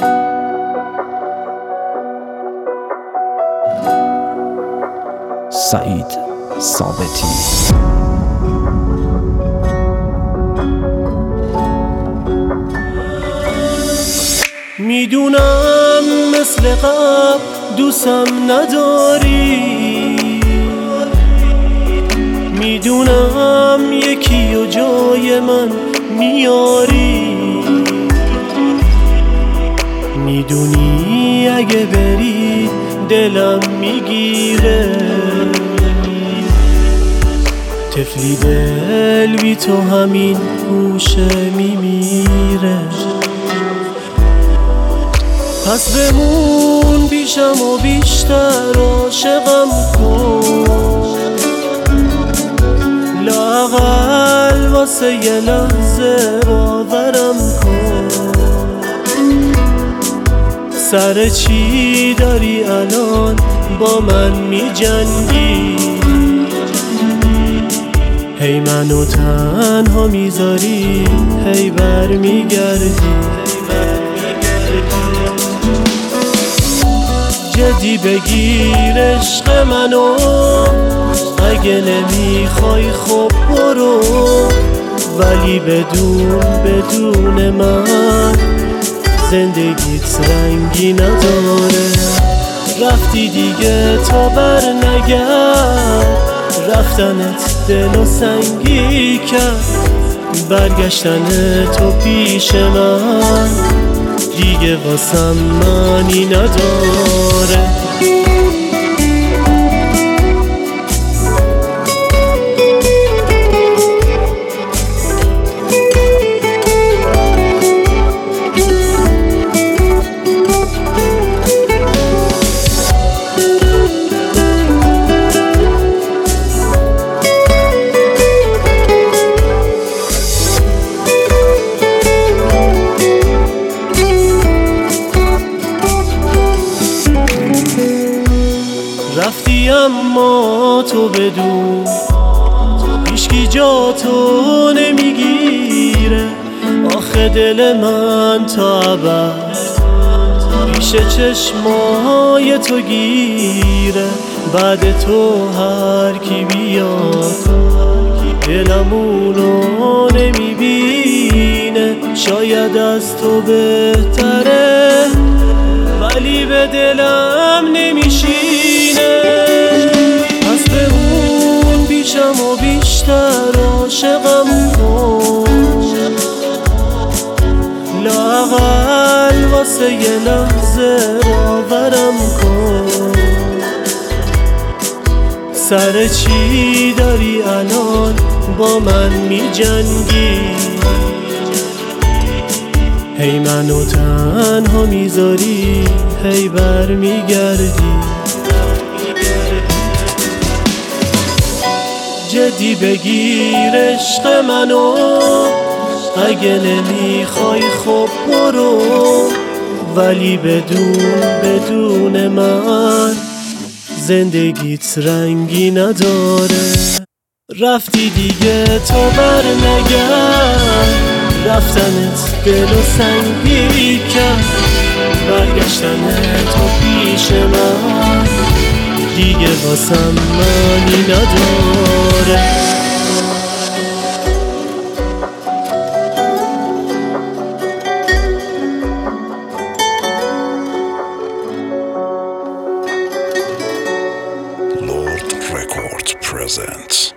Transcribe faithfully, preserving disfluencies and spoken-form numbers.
سعید ثابتی. میدونم مثل قبل دوستم نداری، میدونم یکی و جای من میاری، میدونی اگه بری دلم میگیره، طفلی دل بی تو همین گوشه میمیره. پس بمون پیشم و بیشتر عاشقم کن، لااقل واسه یه لحظه باورم کن. سر چی داری الان با من میجنگی؟ هی منو تنها میذاری، هی بر میگردی. جدی بگیر عشق منو، اگه نمیخوای خب برو، ولی بدون بدون من زندگیت رنگی نداره. رفتی دیگه تا بر نگرد، رفتنت دلو سنگی کرد، برگشتن تو پیش من دیگه واسم معنی نداره. رفتی اما تو بدون هیچکی جا تو نمیگیره. آخه دل من تا ابد پیش چشمای تو گیره. بعد تو هر کی بیاد دلم اونو نمیبینه. شاید از تو بهتره ولی به دلم نمیشینه. پس بمون پیشم و بیشتر عاشقم کن، لااقل واسه یه لحظه باورم کن. سر چی داری الان با من میجنگی؟ هی منو تنها میذاری، هی بر میگردی. جدی بگیر عشق منو، اگه نمیخوای خب برو، ولی بدون بدون من زندگیت رنگی نداره. رفتی دیگه تو بر نگرد، رفتنت دلو سنگی کرد، برگشتن تو پیش من دیگه واسم معنی نداره. Lord Record presents